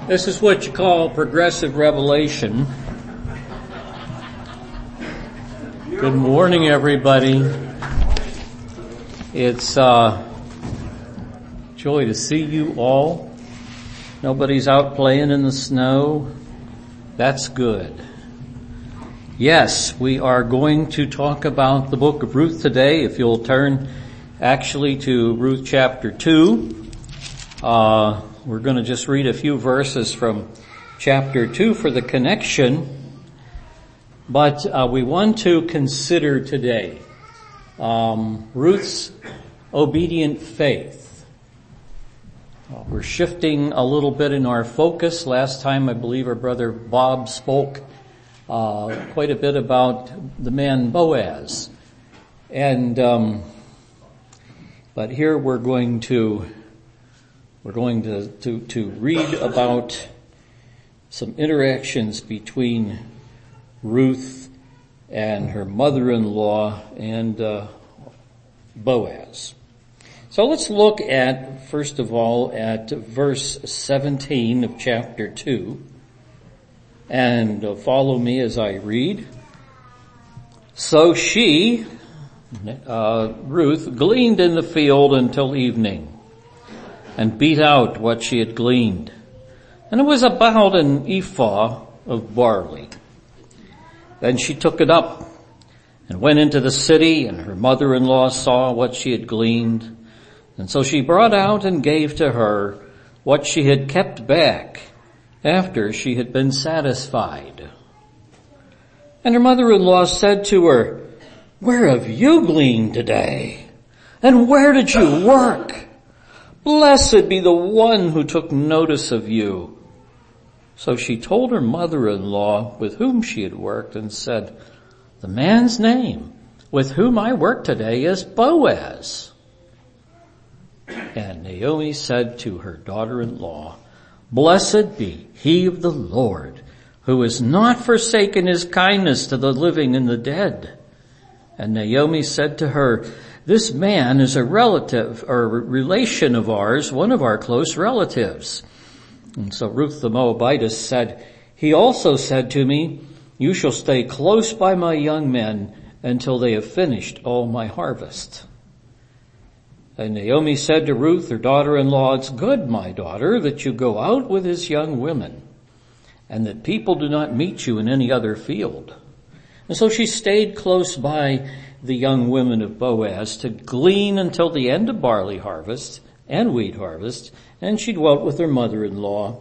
This is what you call progressive revelation. Good morning, everybody. It's joy to see you all. Nobody's out playing in the snow. That's good. Yes, we are going to talk about the book of Ruth today. If you'll turn actually to Ruth chapter 2. We're going to just read a few verses from chapter 2 for the connection. But we want to consider today Ruth's obedient faith. We're shifting a little bit in our focus. Last time I believe our brother Bob spoke quite a bit about the man Boaz. And but here we're going to read about some interactions between Ruth and her mother-in-law and Boaz. So let's look at, first of all, at verse 17 of chapter 2. And follow me as I read. So she, Ruth, gleaned in the field until evening, and beat out what she had gleaned. And it was about an ephah of barley. Then she took it up and went into the city, and her mother-in-law saw what she had gleaned. And so she brought out and gave to her what she had kept back after she had been satisfied. And her mother-in-law said to her, "Where have you gleaned today? And where did you work? Blessed be the one who took notice of you." So she told her mother-in-law with whom she had worked and said, "The man's name with whom I work today is Boaz." And Naomi said to her daughter-in-law, "Blessed be he of the Lord, who has not forsaken his kindness to the living and the dead." And Naomi said to her, "This man is a relative or a relation of ours, one of our close relatives." And so Ruth the Moabitess said, "He also said to me, 'You shall stay close by my young men until they have finished all my harvest.'" And Naomi said to Ruth, her daughter-in-law, "It's good, my daughter, that you go out with his young women, and that people do not meet you in any other field." And so she stayed close by the young women of Boaz to glean until the end of barley harvest and wheat harvest, and she dwelt with her mother-in-law.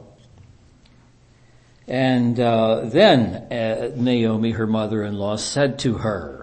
And then Naomi, her mother-in-law, said to her,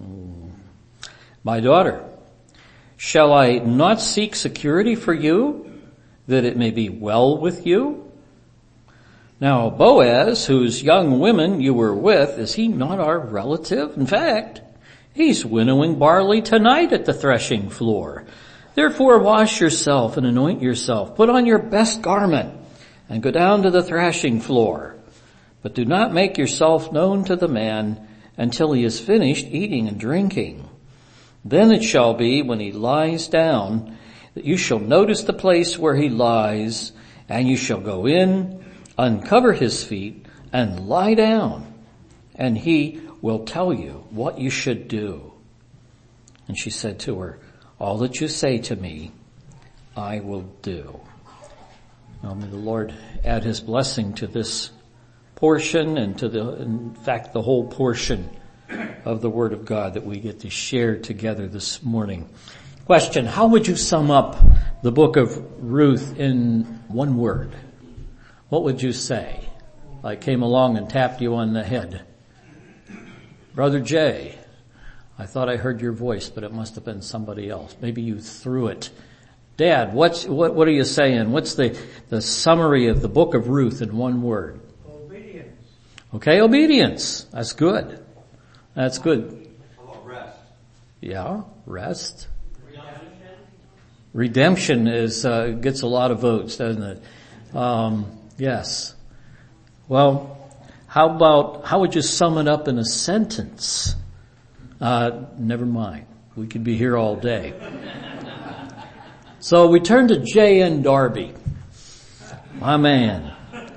"My daughter, shall I not seek security for you, that it may be well with you? Now Boaz, whose young women you were with, is he not our relative? In fact, he's winnowing barley tonight at the threshing floor. Therefore wash yourself and anoint yourself. Put on your best garment and go down to the threshing floor. But do not make yourself known to the man until he has finished eating and drinking. Then it shall be when he lies down that you shall notice the place where he lies, and you shall go in, uncover his feet, and lie down, and he will tell you what you should do." And she said to her, "All that you say to me, I will do." Now may the Lord add his blessing to this portion and to in fact, the whole portion of the Word of God that we get to share together this morning. Question: how would you sum up the book of Ruth in one word? What would you say? I came along and tapped you on the head. Brother Jay, I thought I heard your voice, but it must have been somebody else. Maybe you threw it. Dad, what are you saying? What's the summary of the book of Ruth in one word? Obedience. Okay, obedience. That's good. That's good. How about rest? Yeah, rest. Redemption is gets a lot of votes, doesn't it? Yes. Well, how would you sum it up in a sentence? Never mind. We could be here all day. So we turn to J.N. Darby. My man.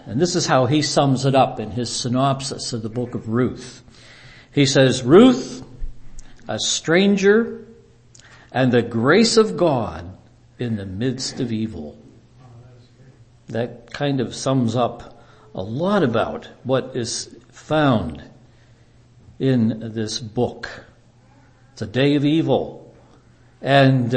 And this is how he sums it up in his synopsis of the book of Ruth. He says, Ruth, a stranger, and the grace of God in the midst of evil. That kind of sums up a lot about what is found in this book. It's a day of evil. And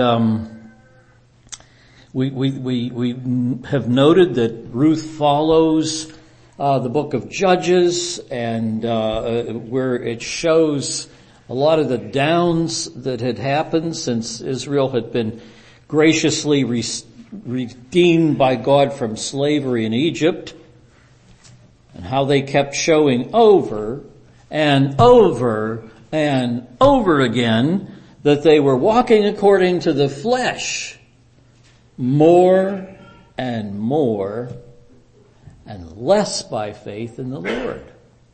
we have noted that Ruth follows the book of Judges, and where it shows a lot of the downs that had happened since Israel had been graciously redeemed by God from slavery in Egypt, and how they kept showing over and over and over again that they were walking according to the flesh more and more and less by faith in the Lord.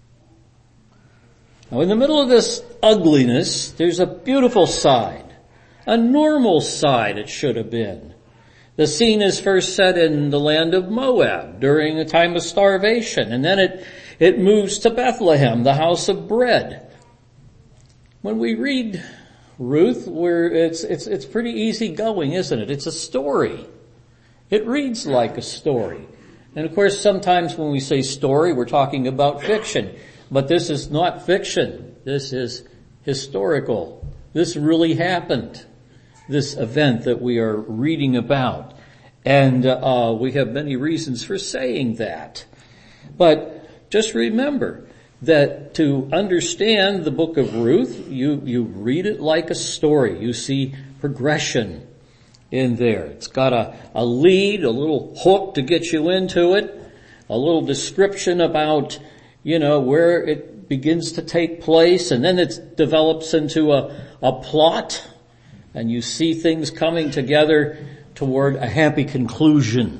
Now, in the middle of this ugliness, there's a beautiful side, a normal side it should have been. The scene is first set in the land of Moab during a time of starvation, and then it moves to Bethlehem, the house of bread. When we read Ruth, it's pretty easy going, isn't it? It's a story. It reads like a story. And of course, sometimes when we say story, we're talking about fiction. But this is not fiction. This is historical. This really happened, this event that we are reading about. And we have many reasons for saying that. But just remember that to understand the book of Ruth, you read it like a story. You see progression in there. It's got a lead, a little hook to get you into it, a little description about, where it begins to take place, and then it develops into a plot, and you see things coming together toward a happy conclusion.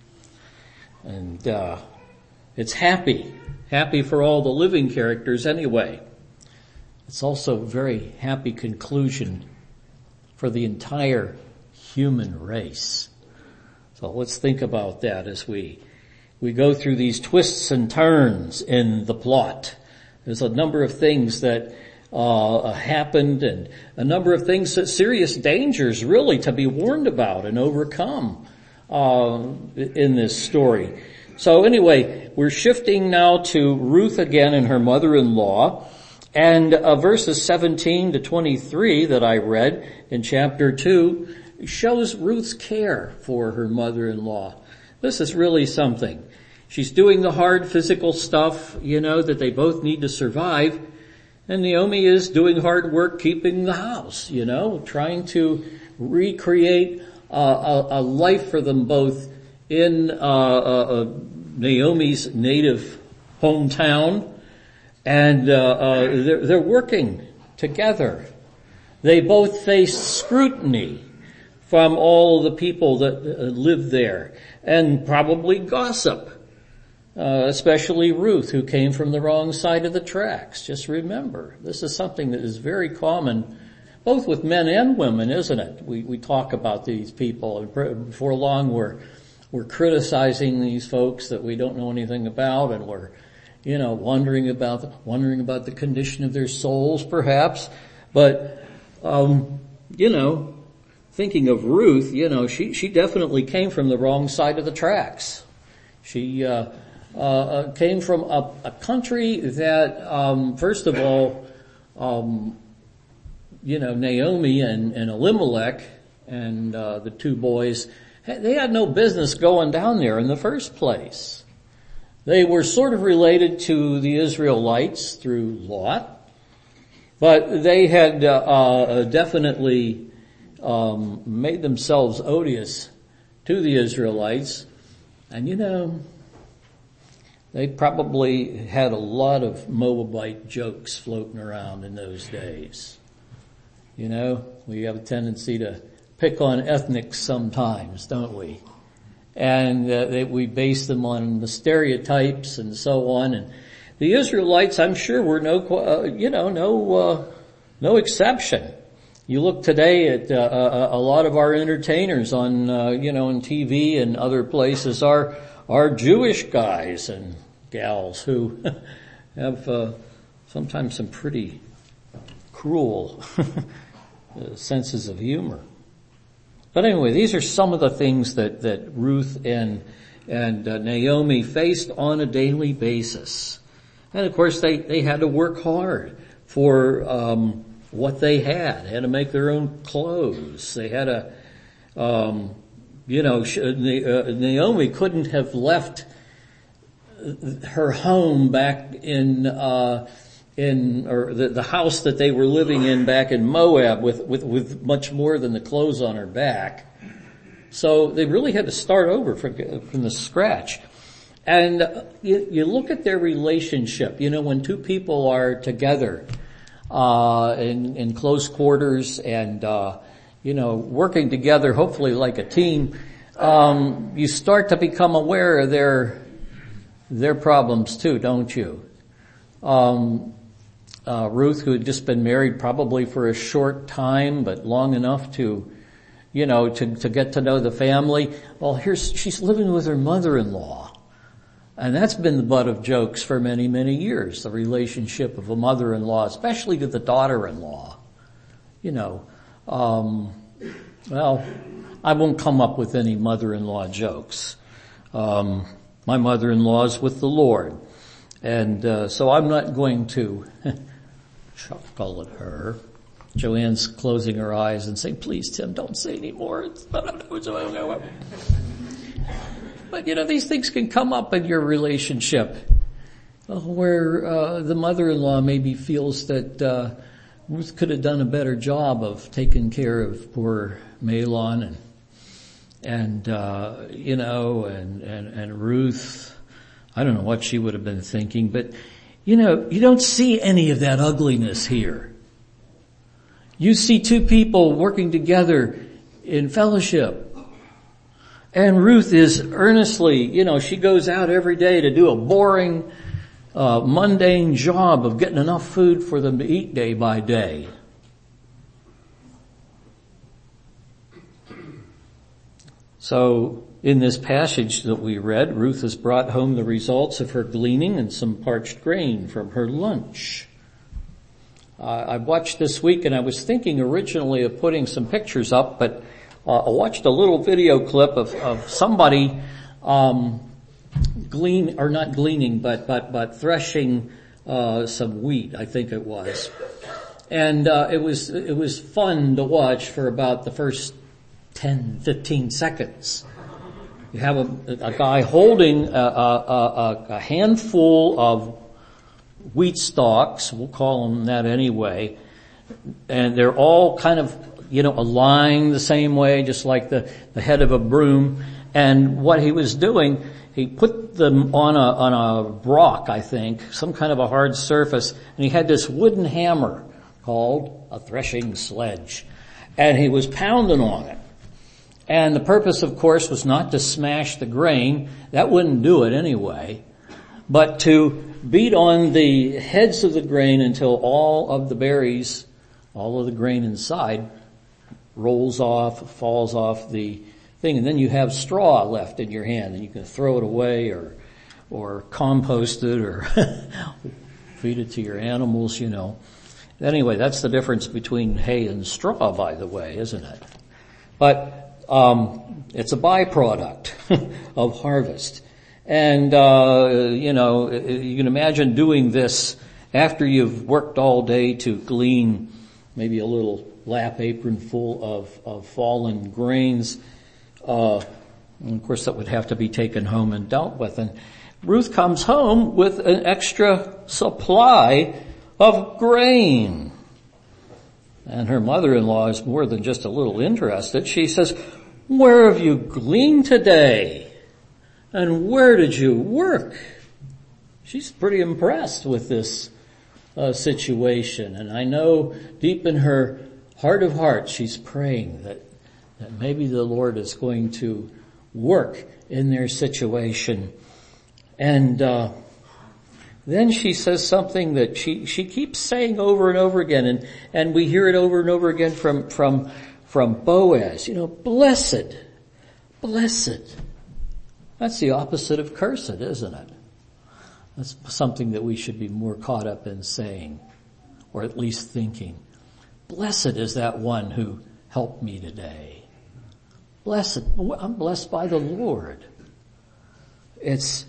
And it's happy for all the living characters anyway. It's also a very happy conclusion for the entire human race. So let's think about that as we go through these twists and turns in the plot. There's a number of things that happened, and a number of things, that serious dangers really to be warned about and overcome in this story. So anyway, we're shifting now to Ruth again and her mother-in-law, and verses 17 to 23 that I read in chapter 2 shows Ruth's care for her mother-in-law. This is really something. She's doing the hard physical stuff, that they both need to survive. And Naomi is doing hard work keeping the house, trying to recreate a life for them both in Naomi's native hometown. And they're working together. They both faced scrutiny from all the people that live there, and probably gossip. Especially Ruth, who came from the wrong side of the tracks. Just remember, this is something that is very common, both with men and women, isn't it? We talk about these people, and before long we're criticizing these folks that we don't know anything about, and we're, wondering about the condition of their souls, perhaps. But, thinking of Ruth, she definitely came from the wrong side of the tracks. She came from a country that, first of all, Naomi and Elimelech and the two boys, they had no business going down there in the first place. They were sort of related to the Israelites through Lot, but they had definitely made themselves odious to the Israelites. And they probably had a lot of Moabite jokes floating around in those days. We have a tendency to pick on ethnics sometimes, don't we? And we base them on the stereotypes and so on. And the Israelites, I'm sure, were no exception. You look today at a lot of our entertainers on on TV and other places are are Jewish guys and gals who have sometimes some pretty cruel senses of humor. But anyway, these are some of the things that Ruth and Naomi faced on a daily basis. And of course they had to work hard for what they had. They had to make their own clothes. They had to, Naomi couldn't have left her home back in the house that they were living in back in Moab with much more than the clothes on her back. So they really had to start over from the scratch. And you look at their relationship, when two people are together, in close quarters and, working together, hopefully like a team, you start to become aware of their problems too, don't you? Ruth, who had just been married probably for a short time, but long enough to get to know the family. Well, she's living with her mother-in-law. And that's been the butt of jokes for many, many years, the relationship of a mother-in-law, especially to the daughter-in-law. Well, I won't come up with any mother-in-law jokes. My mother-in-law's with the Lord. And so I'm not going to chuckle at her. Joanne's closing her eyes and saying, "Please, Tim, don't say any more." But these things can come up in your relationship where the mother-in-law maybe feels that Ruth could have done a better job of taking care of poor Mahlon and Ruth. I don't know what she would have been thinking, but you don't see any of that ugliness here. You see two people working together in fellowship. And Ruth is earnestly, she goes out every day to do a boring, mundane job of getting enough food for them to eat day by day. So, in this passage that we read, Ruth has brought home the results of her gleaning and some parched grain from her lunch. I watched this week and I was thinking originally of putting some pictures up, but I watched a little video clip of somebody not gleaning, but threshing some wheat, I think it was. And it was fun to watch for about the first 10, 15 seconds. You have a guy holding a handful of wheat stalks, we'll call them that anyway, and they're all kind of aligned the same way, just like the head of a broom. And what he was doing, he put them on a rock, I think, some kind of a hard surface, and he had this wooden hammer called a threshing sledge. And he was pounding on it. And the purpose, of course, was not to smash the grain. That wouldn't do it anyway. But to beat on the heads of the grain until all of the berries, all of the grain inside, rolls off, falls off the thing, and then you have straw left in your hand, and you can throw it away or compost it or feed it to your animals, Anyway, that's the difference between hay and straw, by the way, isn't it? But it's a byproduct of harvest. And you can imagine doing this after you've worked all day to glean maybe a little lap apron full of fallen grains. And of course that would have to be taken home and dealt with. And Ruth comes home with an extra supply of grain. And her mother-in-law is more than just a little interested. She says, "Where have you gleaned today? And where did you work?" She's pretty impressed with this situation. And I know deep in her heart of hearts, she's praying that maybe the Lord is going to work in their situation. And then she says something that she keeps saying over and over again, and we hear it over and over again from Boaz. Blessed That's the opposite of cursed, isn't it? That's something that we should be more caught up in saying, or at least thinking. Blessed is that one who helped me today. Blessed, I'm blessed by the Lord. It's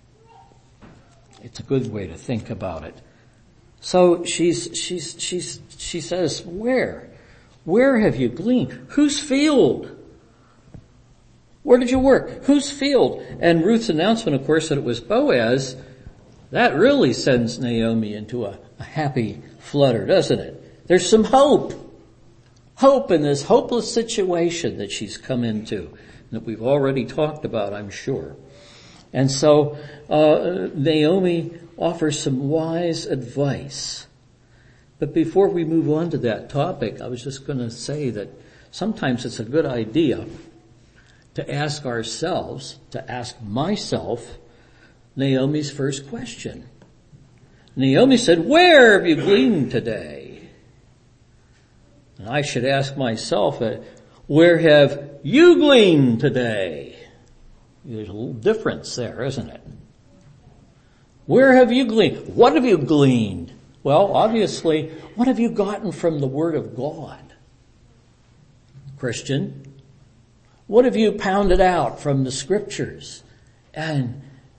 a good way to think about it. So she says, where have you gleaned? Whose field? Where did you work? Whose field? And Ruth's announcement, of course, that it was Boaz, that really sends Naomi into a happy flutter, doesn't it? There's some hope. Hope in this hopeless situation that she's come into, that we've already talked about, I'm sure. And so Naomi offers some wise advice. But before we move on to that topic, I was just going to say that sometimes it's a good idea to ask ourselves, to ask myself, Naomi's first question. Naomi said, where have you gleaned today? And I should ask myself, where have you gleaned today? There's a little difference there, isn't it? Where have you gleaned? What have you gleaned? Well, obviously, what have you gotten from the Word of God? Christian, what have you pounded out from the Scriptures? And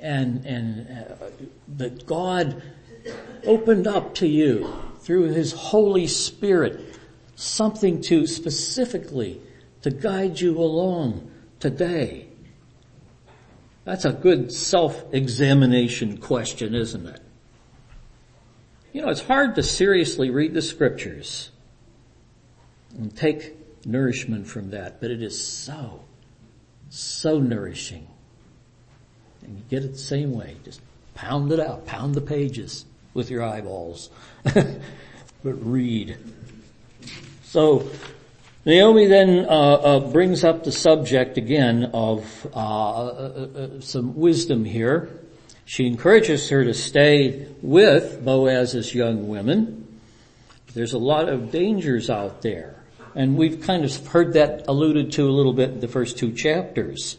that God opened up to you through His Holy Spirit, something to specifically to guide you along today. That's a good self-examination question, isn't it? You know, it's hard to seriously read the Scriptures and take nourishment from that, but it is so nourishing. And you get it the same way. Just pound it out. Pound the pages with your eyeballs. But read. So Naomi then brings up the subject again of some wisdom here. She encourages her to stay with Boaz's young women. There's a lot of dangers out there. And we've kind of heard that alluded to a little bit in the first two chapters.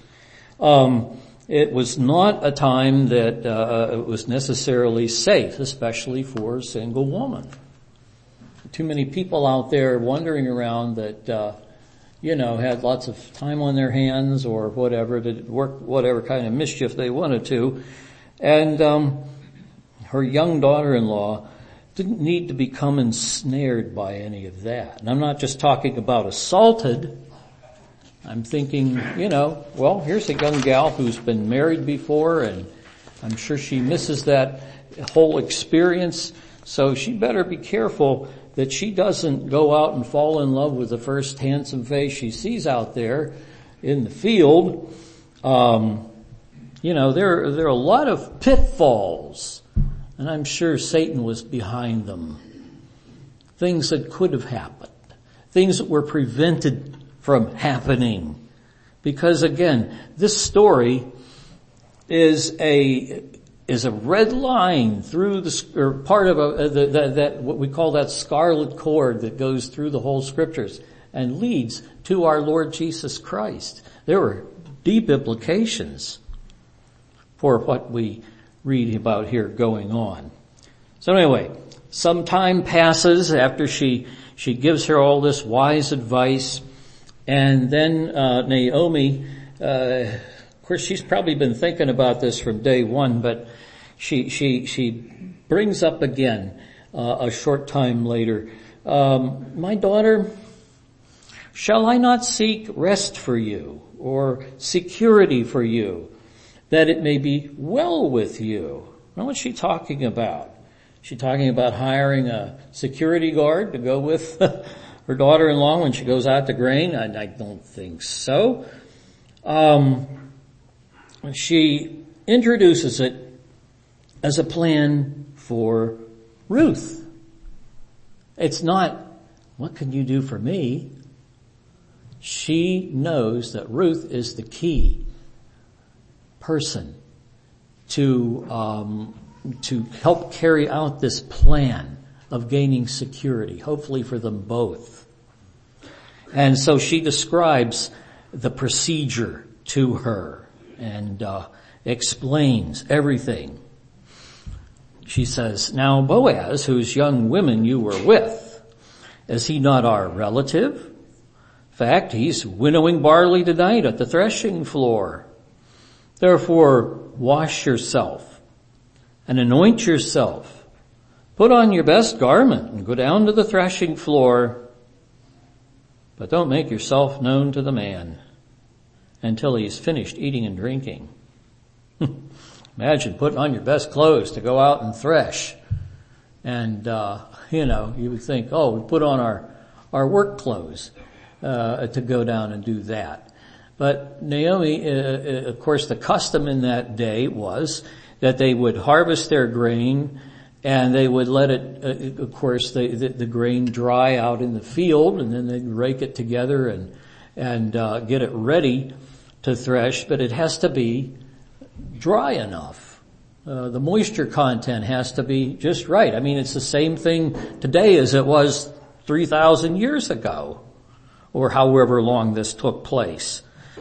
It was not a time that it was necessarily safe, especially for a single woman. Too many people out there wandering around that, had lots of time on their hands or whatever to work whatever kind of mischief they wanted to. And her young daughter-in-law didn't need to become ensnared by any of that. And I'm not just talking about assaulted. I'm thinking, here's a young gal who's been married before, and I'm sure she misses that whole experience. So she better be careful that she doesn't go out and fall in love with the first handsome face she sees out there in the field. There are a lot of pitfalls, and I'm sure Satan was behind them. Things that could have happened. Things that were prevented from happening. Because again, this story is a red line through part of that what we call that scarlet cord that goes through the whole Scriptures and leads to our Lord Jesus Christ. There were deep implications for what we read about here going on. So anyway, some time passes after she gives her all this wise advice, and then Naomi, of course she's probably been thinking about this from day one, but she brings up again a short time later, my daughter, shall I not seek rest for you or security for you, that it may be well with you? Now what's she talking about? Is she talking about hiring a security guard to go with her daughter-in-law when she goes out to grain? I don't think so. She introduces it as a plan for Ruth. It's not, what can you do for me? She knows that Ruth is the key person to help carry out this plan of gaining security, hopefully for them both. And so she describes the procedure to her. and explains everything. She says, "Now Boaz, whose young women you were with, is he not our relative? In fact, he's winnowing barley tonight at the threshing floor. Therefore, wash yourself and anoint yourself. Put on your best garment and go down to the threshing floor. But don't make yourself known to the man until he's finished eating and drinking." Imagine putting on your best clothes to go out and thresh. And, you would think, oh, we put on our work clothes, to go down and do that. But Naomi, of course, the custom in that day was that they would harvest their grain and they would let it, of course, the grain dry out in the field, and then they'd rake it together and get it ready to thresh, but it has to be dry enough. The moisture content has to be just right. I mean, it's the same thing today as it was 3,000 years ago, or however long this took place.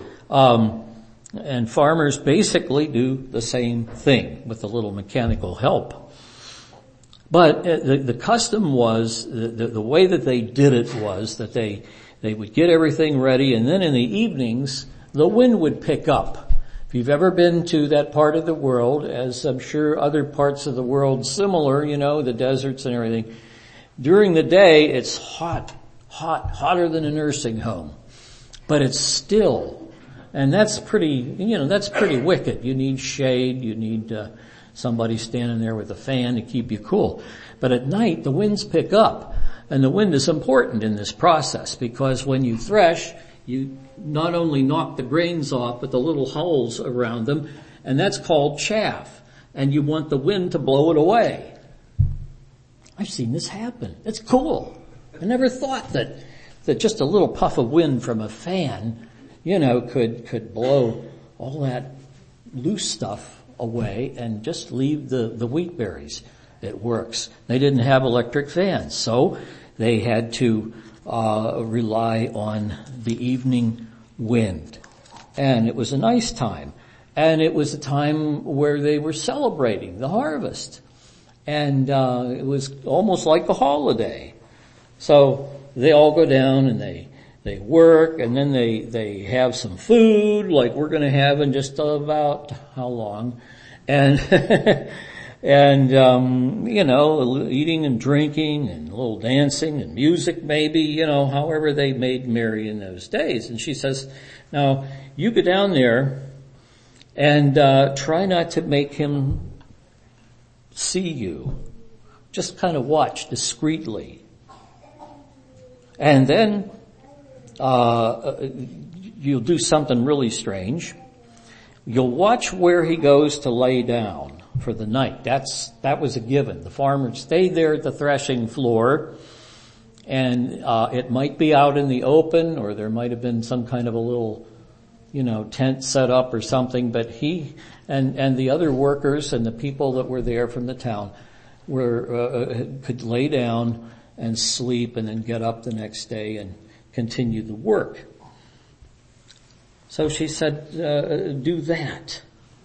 And farmers basically do the same thing with a little mechanical help. But the custom was, the way that they did it was that they would get everything ready, and then in the evenings, the wind would pick up. If you've ever been to that part of the world, as I'm sure other parts of the world similar, the deserts and everything, during the day it's hotter than a nursing home. But it's still, and that's pretty wicked. You need shade, you need somebody standing there with a fan to keep you cool. But at night the winds pick up, and the wind is important in this process because when you thresh, you not only knock the grains off, but the little hulls around them, and that's called chaff. And you want the wind to blow it away. I've seen this happen. It's cool. I never thought that just a little puff of wind from a fan, could blow all that loose stuff away and just leave the wheat berries. It works. They didn't have electric fans, so they had to rely on the evening wind. And it was a nice time. And it was a time where they were celebrating the harvest. And it was almost like a holiday. So they all go down and they work, and then they have some food like we're going to have in just about how long? And eating and drinking and a little dancing and music maybe, however they made merry in those days. And she says, now you go down there and try not to make him see you. Just kind of watch discreetly. And then you'll do something really strange. You'll watch where he goes to lay down for the night. That was a given. The farmer stayed there at the threshing floor, and it might be out in the open, or there might have been some kind of a little, tent set up or something, but he and the other workers and the people that were there from the town could lay down and sleep and then get up the next day and continue the work. So she said, do that.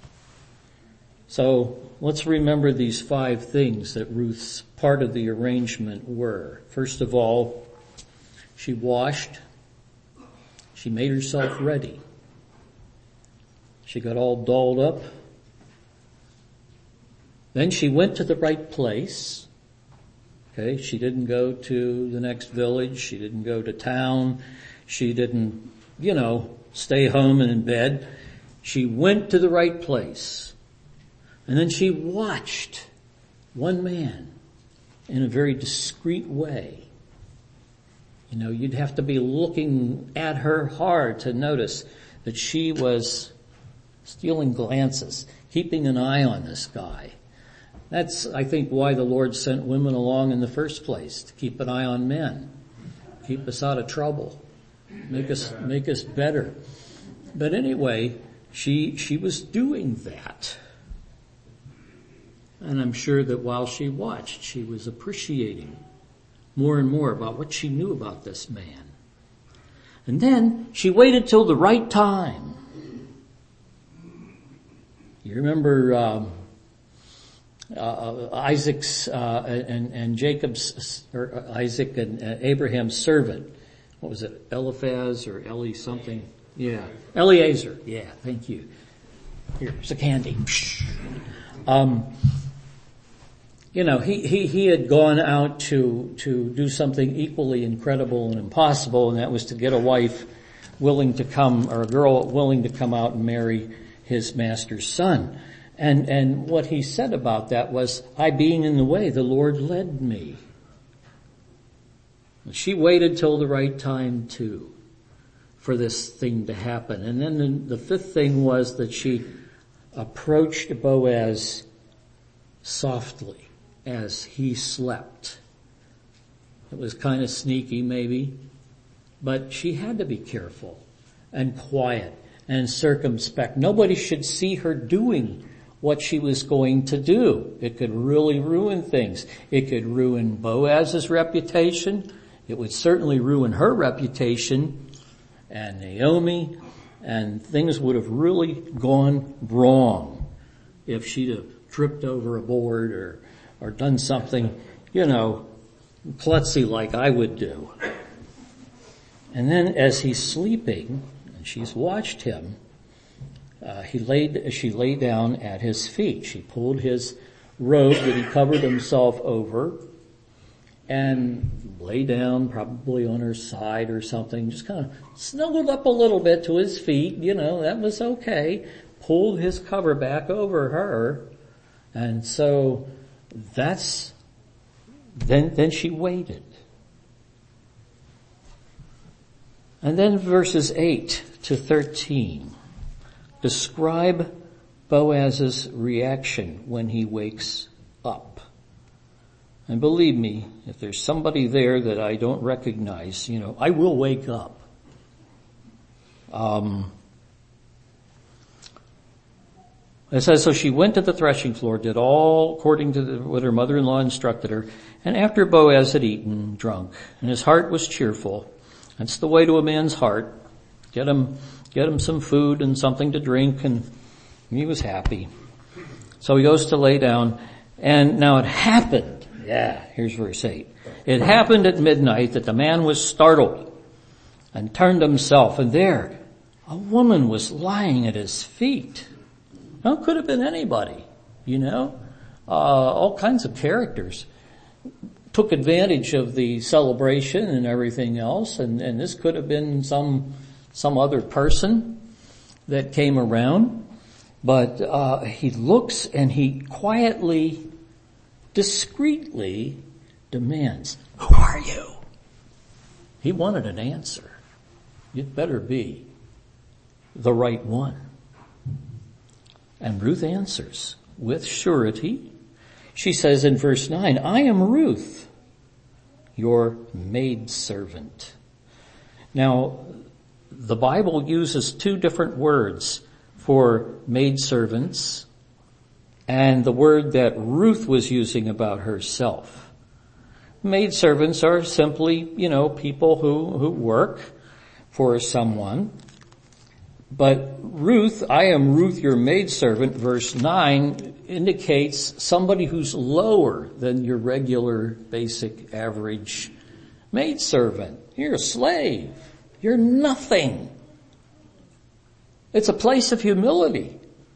So let's remember these 5 things that Ruth's part of the arrangement were. First of all, she washed. She made herself ready. She got all dolled up. Then she went to the right place. Okay, she didn't go to the next village. She didn't go to town. She didn't, stay home and in bed. She went to the right place. And then she watched one man in a very discreet way. You'd have to be looking at her hard to notice that she was stealing glances, keeping an eye on this guy. That's, I think, why the Lord sent women along in the first place, to keep an eye on men, keep us out of trouble, make us better. But anyway, she was doing that. And I'm sure that while she watched, she was appreciating more and more about what she knew about this man. And then she waited till the right time. You remember Isaac's and Jacob's, or Isaac and Abraham's servant. What was it? Eliphaz or Eli something? Yeah. Eliezer. Yeah, thank you. Here's a candy. He had gone out to do something equally incredible and impossible, and that was to get a wife willing to come, or a girl willing to come out and marry his master's son. And what he said about that was, I being in the way, the Lord led me. She waited till the right time too, for this thing to happen. And then the fifth thing was that she approached Boaz softly as he slept. It was kind of sneaky maybe, but she had to be careful and quiet and circumspect. Nobody should see her doing what she was going to do. It could really ruin things. It could ruin Boaz's reputation. It would certainly ruin her reputation and Naomi, and things would have really gone wrong if she'd have tripped over a board or done something, klutzy like I would do. And then as he's sleeping, and she's watched him, she laid down at his feet. She pulled his robe that he covered himself over and lay down probably on her side or something, just kind of snuggled up a little bit to his feet, that was okay. Pulled his cover back over her. And so then she waited. And then verses 8 to 13 describe Boaz's reaction when he wakes up. And believe me, if there's somebody there that I don't recognize, I will wake up. It says, so she went to the threshing floor, did all according to what her mother-in-law instructed her. And after Boaz had eaten, drunk, and his heart was cheerful, that's the way to a man's heart. Get him some food and something to drink, and he was happy. So he goes to lay down, and now it happened. Here's verse 8. It happened at midnight that the man was startled and turned himself, and there a woman was lying at his feet. Now, it could have been anybody, all kinds of characters took advantage of the celebration and everything else, and this could have been some other person that came around. But he looks and he quietly, discreetly demands, "Who are you?" He wanted an answer. It better be the right one. And Ruth answers with surety. She says in verse 9, "I am Ruth, your maidservant." Now, the Bible uses two different words for maidservants and the word that Ruth was using about herself. Maidservants are simply, people who work for someone. But Ruth, "I am Ruth your maidservant," verse 9, indicates somebody who's lower than your regular, basic, average maidservant. You're a slave. You're nothing. It's a place of humility.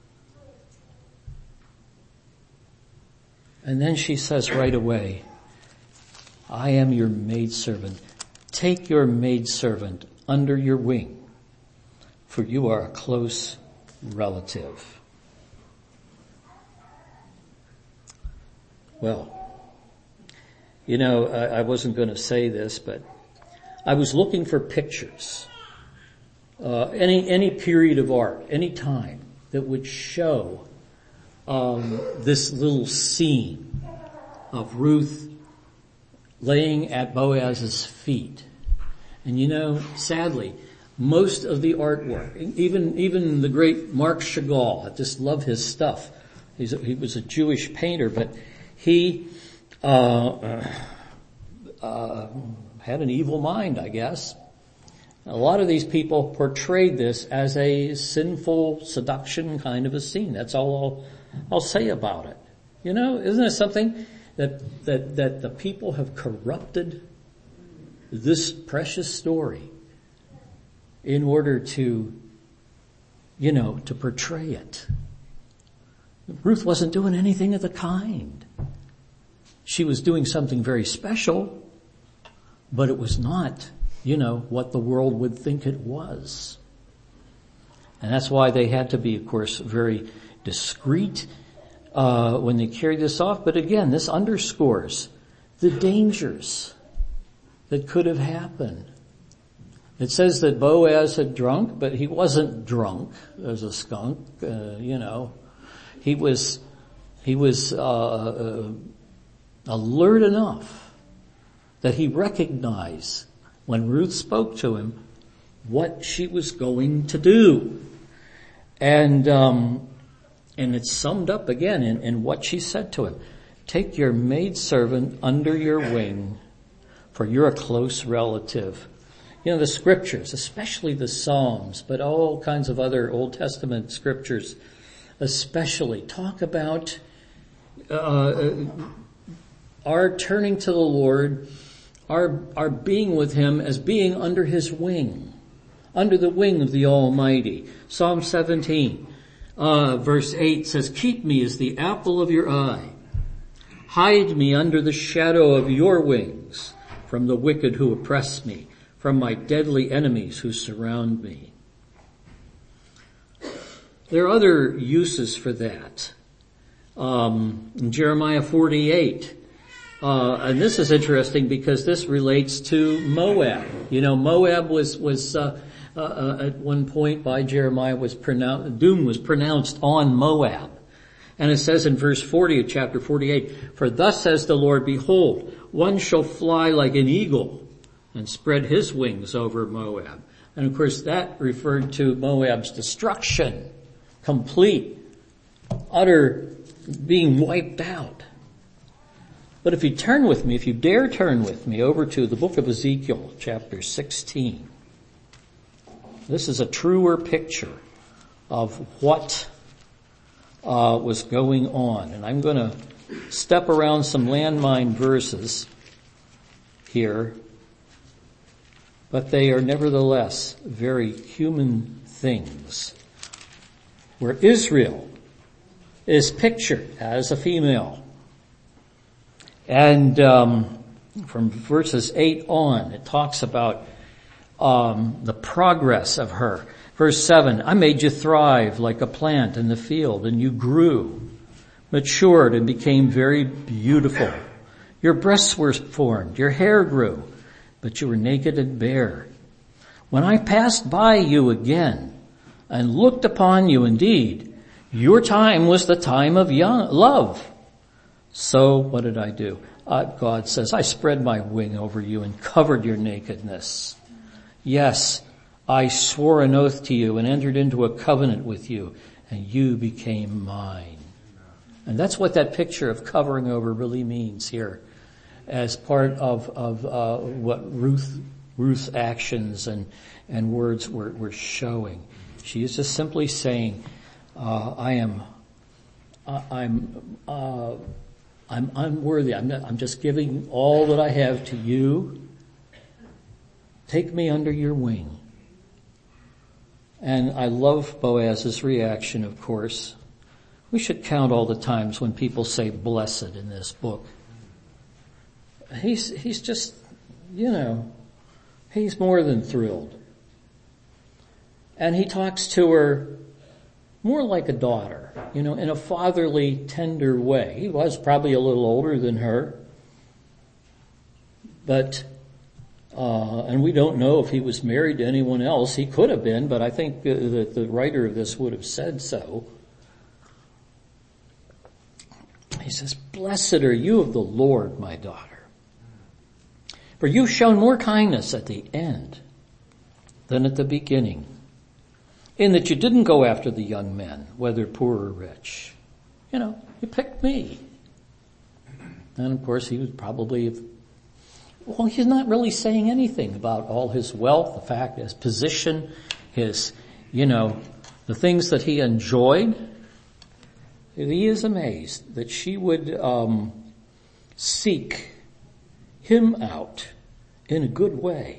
And then she says right away, "I am your maidservant. Take your maidservant under your wing, for you are a close relative." Well, I wasn't going to say this, but I was looking for pictures, any period of art, any time that would show this little scene of Ruth laying at Boaz's feet. And sadly, most of the artwork, even the great Marc Chagall, I just love his stuff. He was a Jewish painter, but he had an evil mind, I guess. A lot of these people portrayed this as a sinful seduction kind of a scene. That's all I'll say about it. You know, isn't it something that the people have corrupted this precious story in order to, to portray it? Ruth wasn't doing anything of the kind. She was doing something very special, but it was not, what the world would think it was. And that's why they had to be, of course, very discreet when they carried this off. But again, this underscores the dangers that could have happened. It says that Boaz had drunk, but he wasn't drunk as a skunk, He was alert enough that he recognized when Ruth spoke to him what she was going to do. And it's summed up again in what she said to him. Take your maidservant under your wing, for you're a close relative. The scriptures, especially the Psalms, but all kinds of other Old Testament scriptures especially, talk about our turning to the Lord, our being with Him as being under His wing, under the wing of the Almighty. Psalm 17, verse 8 says, keep me as the apple of your eye. Hide me under the shadow of your wings from the wicked who oppress me, from my deadly enemies who surround me. There are other uses for that. In Jeremiah 48, and this is interesting because this relates to Moab. Moab was at one point by Jeremiah doom was pronounced on Moab. And it says in verse 40 of chapter 48, for thus says the Lord, behold, one shall fly like an eagle and spread his wings over Moab. And of course that referred to Moab's destruction. Complete, utter being wiped out. But if you dare turn with me over to the book of Ezekiel, chapter 16. This is a truer picture of what was going on. And I'm going to step around some landmine verses here, but they are nevertheless very human things, where Israel is pictured as a female. And from verses 8 on, it talks about the progress of her. Verse 7, I made you thrive like a plant in the field, and you grew, matured, and became very beautiful. Your breasts were formed, your hair grew, but you were naked and bare. When I passed by you again, and looked upon you, indeed, your time was the time of love. So what did I do? God says, I spread my wing over you and covered your nakedness. Yes, I swore an oath to you and entered into a covenant with you, and you became mine. And that's what that picture of covering over really means here, as part of what Ruth's actions and words were showing. She is just simply saying, I'm unworthy. I'm just giving all that I have to you. Take me under your wing. And I love Boaz's reaction, of course. We should count all the times when people say blessed in this book. He's just, he's more than thrilled. And he talks to her more like a daughter, in a fatherly, tender way. He was probably a little older than her. But, and we don't know if he was married to anyone else. He could have been, but I think that the writer of this would have said so. He says, blessed are you of the Lord, my daughter. For you've shown more kindness at the end than at the beginning, in that you didn't go after the young men, whether poor or rich. You picked me. And of course he would probably have Well, he's not really saying anything about all his wealth, the fact, his position, his, the things that he enjoyed. He is amazed that she would seek him out in a good way.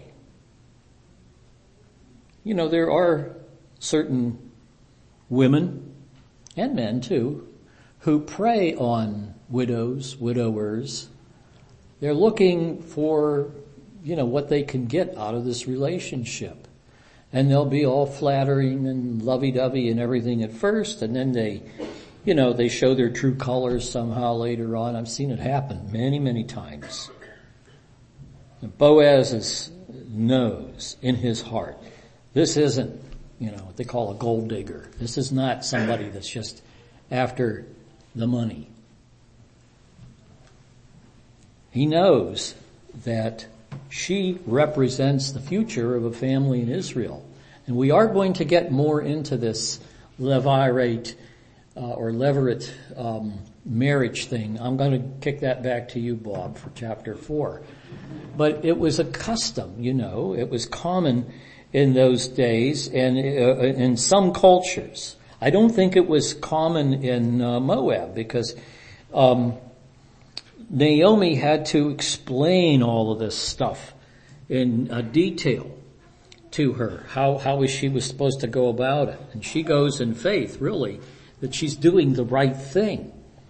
There are certain women, and men too, who prey on widows, widowers. They're looking for, what they can get out of this relationship. And they'll be all flattering and lovey-dovey and everything at first, and then they show their true colors somehow later on. I've seen it happen many, many times. And Boaz knows in his heart, this isn't, what they call a gold digger. This is not somebody that's just after the money. He knows that she represents the future of a family in Israel. And we are going to get more into this levirate or levirate marriage thing. I'm going to kick that back to you, Bob, for chapter 4. But it was a custom, it was common in those days and in some cultures. I don't think it was common in Moab because Naomi had to explain all of this stuff in detail to her, how she was supposed to go about it. And she goes in faith, really, that she's doing the right thing.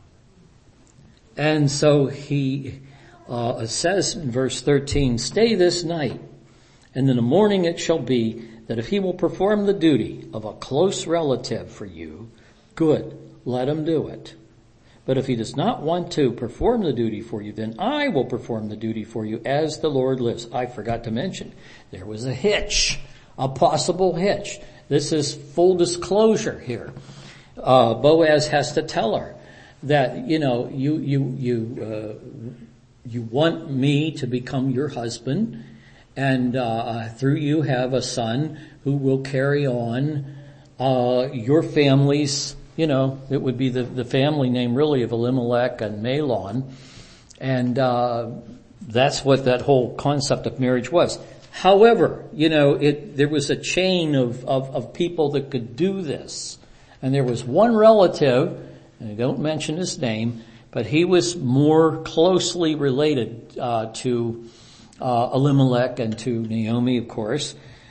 And so he says in verse 13, stay this night, and in the morning it shall be that if he will perform the duty of a close relative for you, good, let him do it. But if he does not want to perform the duty for you, then I will perform the duty for you as the Lord lives. I forgot to mention, there was a hitch, a possible hitch. This is full disclosure here. Boaz has to tell her that, you want me to become your husband, and through you have a son who will carry on your family's, it would be the family name really of Elimelech and Mahlon. And that's what that whole concept of marriage was. However, there was a chain of people that could do this. And there was one relative, and I don't mention his name, but he was more closely related to Elimelech and to Naomi, of course.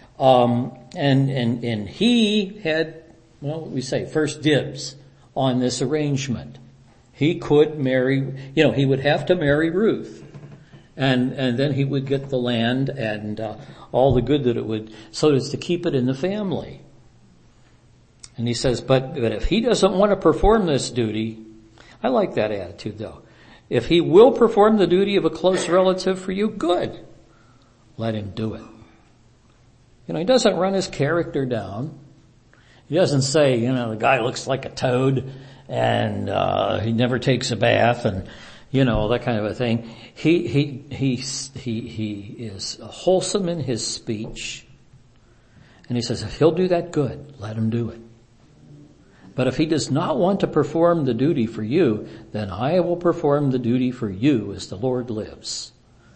And he had, we say first dibs on this arrangement. He could marry, he would have to marry Ruth. And then he would get the land and all the good that it would, so as to keep it in the family. And he says, but if he doesn't want to perform this duty, I like that attitude though. If he will perform the duty of a close relative for you, good. Let him do it. He doesn't run his character down. He doesn't say, the guy looks like a toad and he never takes a bath and that kind of a thing. He is wholesome in his speech. And he says, if he'll do that, good. Let him do it. But if he does not want to perform the duty for you, then I will perform the duty for you as the Lord lives.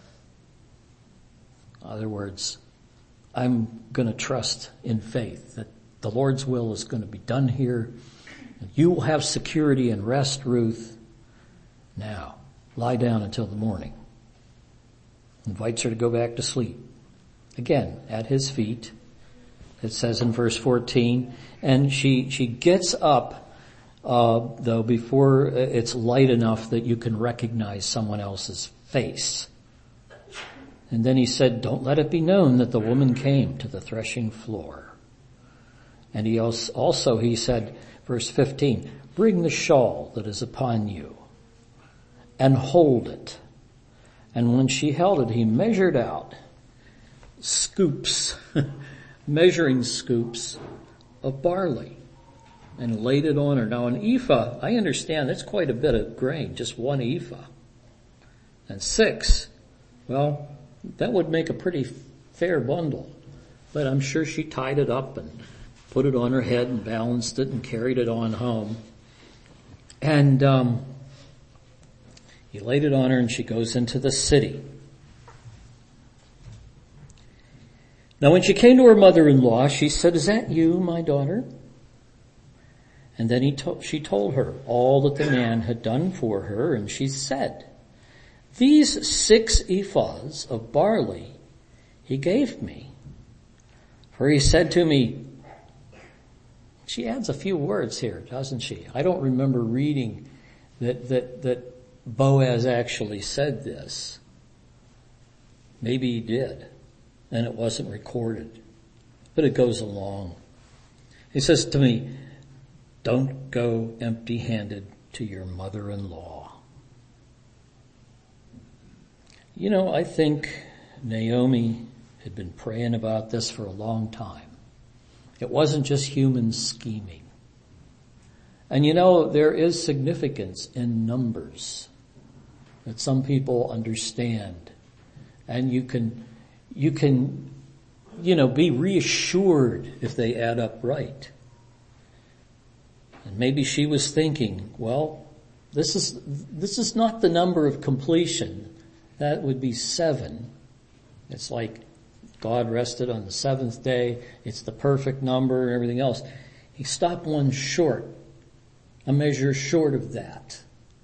In other words, I'm going to trust in faith that the Lord's will is going to be done here. You will have security and rest, Ruth. Now, lie down until the morning. Invites her to go back to sleep. Again, at his feet. It says in verse 14, and she gets up, though before it's light enough that you can recognize someone else's face. And then he said, don't let it be known that the woman came to the threshing floor. And he also said, verse 15, bring the shawl that is upon you and hold it. And when she held it, he measured out scoops, measuring scoops of barley and laid it on her. Now an ephah, I understand that's quite a bit of grain, just one ephah. And 6, well, that would make a pretty fair bundle. But I'm sure she tied it up and put it on her head and balanced it and carried it on home. And he laid it on her and she goes into the city. Now when she came to her mother-in-law, she said, "Is that you, my daughter?" And then she told her all that the man had done for her, and she said, "These 6 ephahs of barley he gave me. For he said to me," she adds a few words here, doesn't she? I don't remember reading that Boaz actually said this. Maybe he did, and it wasn't recorded. But it goes along. He says to me, "Don't go empty-handed to your mother-in-law." You know, I think Naomi had been praying about this for a long time. It wasn't just human scheming. And you know, there is significance in numbers that some people understand. And you can, be reassured if they add up right. And maybe she was thinking, well, this is not the number of completion. That would be 7. It's like God rested on the 7th day. It's the perfect number and everything else. He stopped one short, a measure short of that.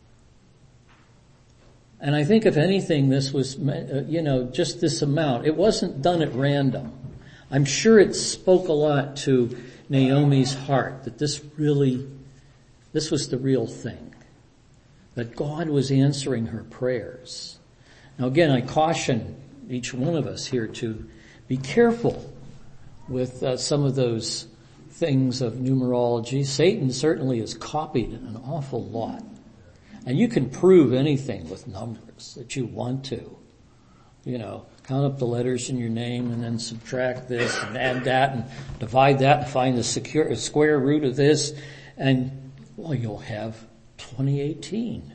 And I think if anything, this was, just this amount. It wasn't done at random. I'm sure it spoke a lot to Naomi's heart that this was the real thing. That God was answering her prayers. Now again, I caution each one of us here to be careful with some of those things of numerology. Satan certainly has copied an awful lot. And you can prove anything with numbers that you want to. Count up the letters in your name and then subtract this and add that and divide that and find the square root of this. And, you'll have 2018.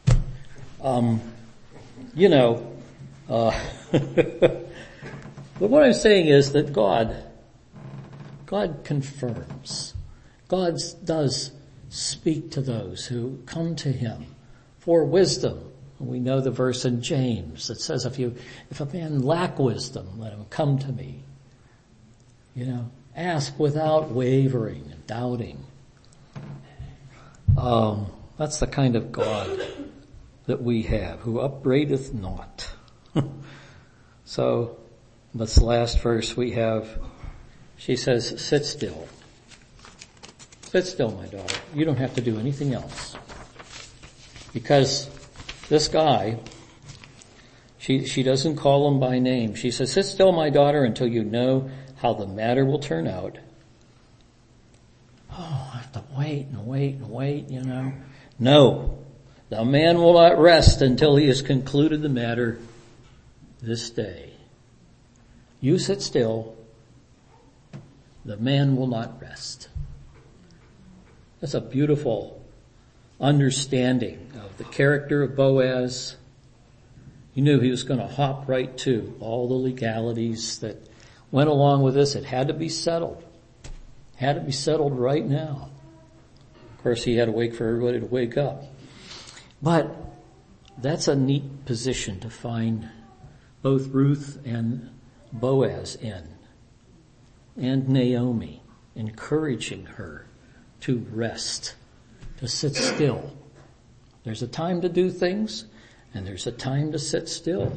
But what I'm saying is that God confirms. God does speak to those who come to Him for wisdom. We know the verse in James that says, if a man lack wisdom, let him come to me. Ask without wavering and doubting. That's the kind of God that we have, who upbraideth not. So, this last verse we have, she says, "Sit still. Sit still, my daughter. You don't have to do anything else." Because this guy, she doesn't call him by name. She says, "Sit still, my daughter, until you know how the matter will turn out." Oh, I have to wait and wait and wait, No, the man will not rest until he has concluded the matter this day. You sit still, the man will not rest. That's a beautiful understanding of the character of Boaz. He knew he was going to hop right to all the legalities that went along with this. It had to be settled. Had to be settled right now. Of course, he had to wait for everybody to wake up. But that's a neat position to find both Ruth and Boaz in. And Naomi, encouraging her to rest, to sit still. There's a time to do things, and there's a time to sit still.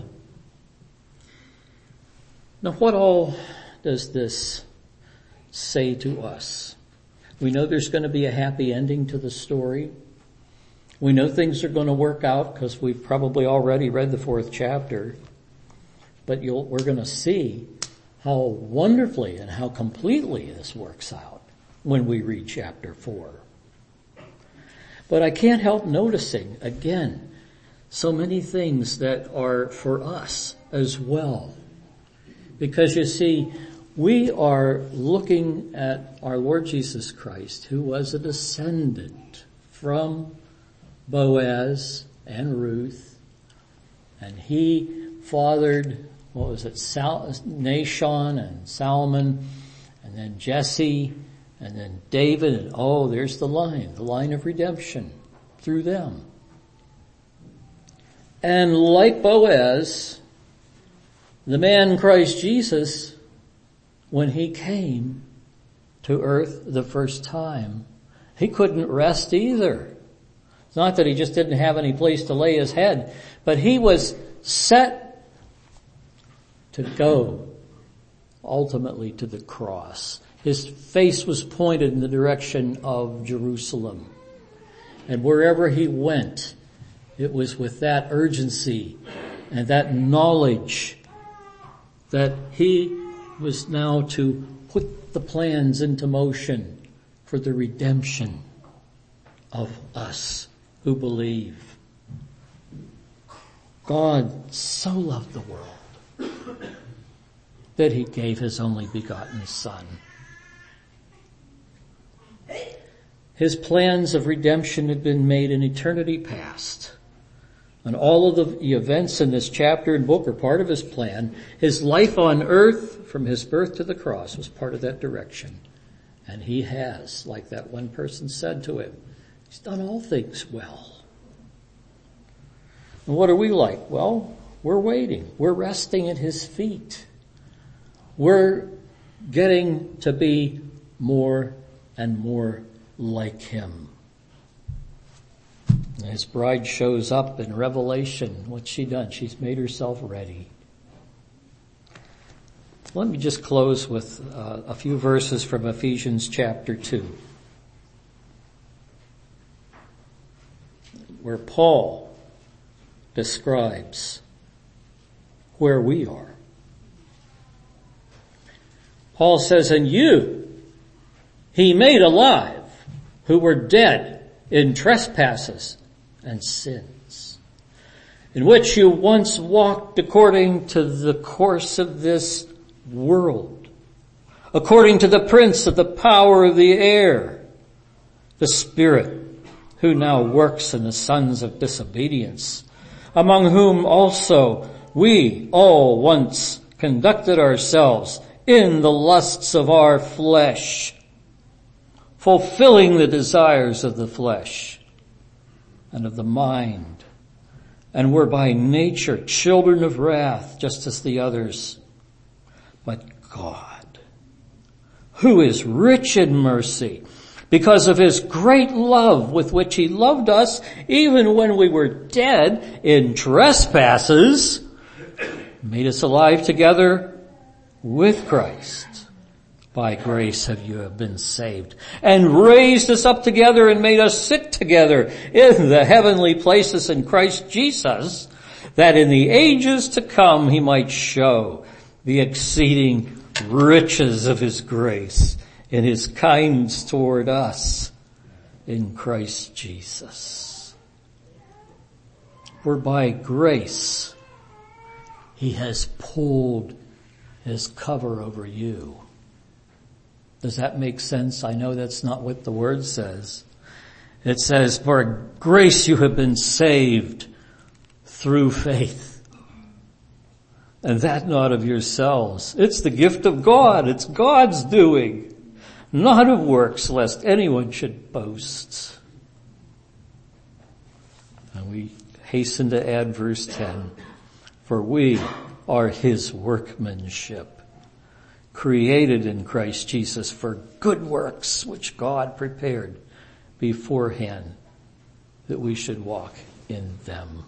Now, what all does this say to us? We know there's going to be a happy ending to the story. We know things are going to work out because we've probably already read the 4th chapter. But we're going to see how wonderfully and how completely this works out when we read chapter 4. But I can't help noticing, again, so many things that are for us as well. Because you see, we are looking at our Lord Jesus Christ, who was a descendant from Boaz and Ruth, and he fathered, Nahshon and Salmon, and then Jesse, and then David, and there's the line of redemption through them. And like Boaz, the man Christ Jesus when he came to earth the first time, he couldn't rest either. It's not that he just didn't have any place to lay his head, but he was set to go ultimately to the cross. His face was pointed in the direction of Jerusalem. And wherever he went, it was with that urgency and that knowledge that he was now to put the plans into motion for the redemption of us who believe. God so loved the world that he gave his only begotten Son. His plans of redemption had been made in eternity past. And all of the events in this chapter and book are part of his plan. His life on earth, from his birth to the cross, was part of that direction. And he has, like that one person said to him, he's done all things well. And what are we like? Well, we're waiting. We're resting at his feet. We're getting to be more and more like him. And his bride shows up in Revelation. What's she done? She's made herself ready. Let me just close with a few verses from Ephesians chapter 2, where Paul describes where we are. Paul says, "And you he made alive, who were dead in trespasses and sins, in which you once walked according to the course of this world, according to the prince of the power of the air, the spirit who now works in the sons of disobedience, among whom also we all once conducted ourselves in the lusts of our flesh, fulfilling the desires of the flesh and of the mind, and were by nature children of wrath, just as the others. But God, who is rich in mercy, because of his great love with which he loved us, even when we were dead in trespasses, made us alive together with Christ. By grace have you been saved, and raised us up together and made us sit together in the heavenly places in Christ Jesus, that in the ages to come he might show the exceeding riches of his grace in his kindness toward us in Christ Jesus. For by grace he has pulled his cover over you. Does that make sense? I know that's not what the word says. It says, for grace you have been saved through faith. And that not of yourselves. It's the gift of God. It's God's doing. Not of works, lest anyone should boast. And we hasten to add verse 10. For we are his workmanship, created in Christ Jesus for good works, which God prepared beforehand that we should walk in them.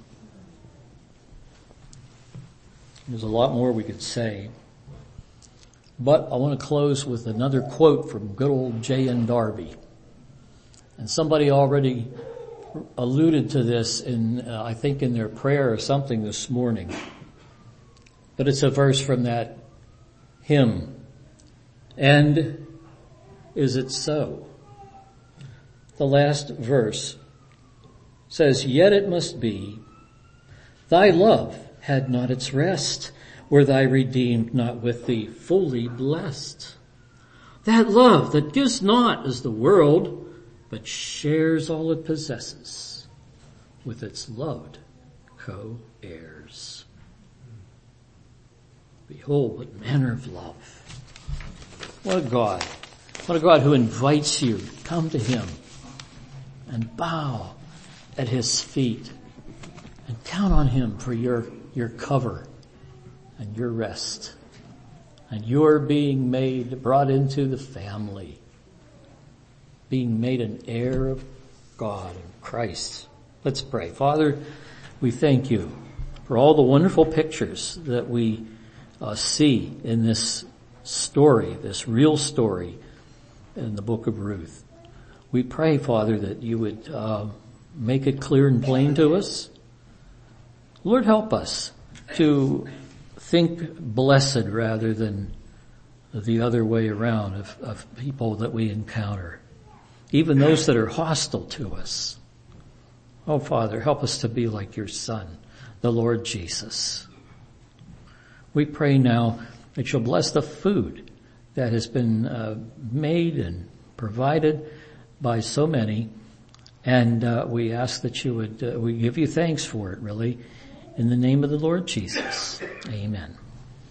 There's a lot more we could say, but I want to close with another quote from good old J.N. Darby. And somebody already alluded to this in, I think in their prayer or something this morning. But it's a verse from that hymn. And is it so? The last verse says, yet it must be, thy love had not its rest, were thy redeemed not with thee fully blessed. That love that gives not as the world, but shares all it possesses with its loved co-heirs. Behold, what manner of love. What a God. What a God who invites you. Come to him and bow at his feet and count on him for your cover and your rest. And you're being brought into the family, being made an heir of God and Christ. Let's pray. Father, we thank you for all the wonderful pictures that we see in this story, this real story in the book of Ruth. We pray, Father, that you would make it clear and plain to us. Lord, help us to think blessed rather than the other way around of people that we encounter, even those that are hostile to us. Oh, Father, help us to be like your Son, the Lord Jesus. We pray now that you'll bless the food that has been made and provided by so many, and we ask that you would, we give you thanks for it, really, in the name of the Lord Jesus. Amen.